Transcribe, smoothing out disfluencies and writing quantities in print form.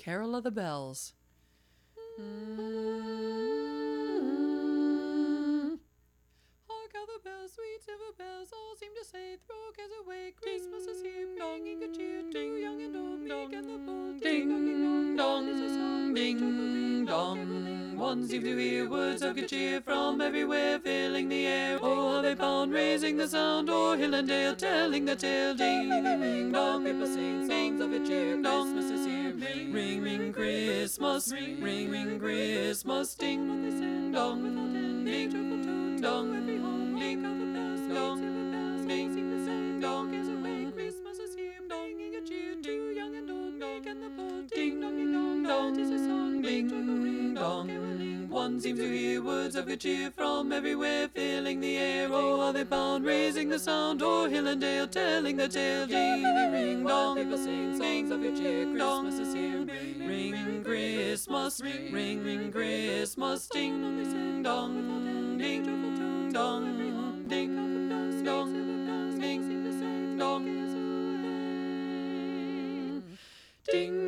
Carol of the Bells. Hark how the bells, sweet silver bells, all seem to say, throw cares away, Christmas is here, bringing good cheer to young and old, meek and the bold. Ding dong, ding dong. One seems to hear words of good cheer from everywhere, filling the air. Oh, how they pound, raising the sound, o'er hill and dale, telling the tale. Ding dong, people sing songs of good cheer. Christmas is here. Ring, ring, Christmas. Ring, ring, Christmas. Ding dong, ding dong, ding dong, ding dong. Christmas is here, bringing good cheer to young and old, meek and the bold. Ding dong, dong, tis a song, ding dong. One seems to hear words of good cheer from everywhere, filling the air. Oh, how they pound, raising the sound, o'er hill and dale, telling the tale. Ding dong, people sing songs of good cheer. Christmas is here. Ring Christmas, ring Christmas. Ding dong, ding dong, ding dong, ding dong, ding.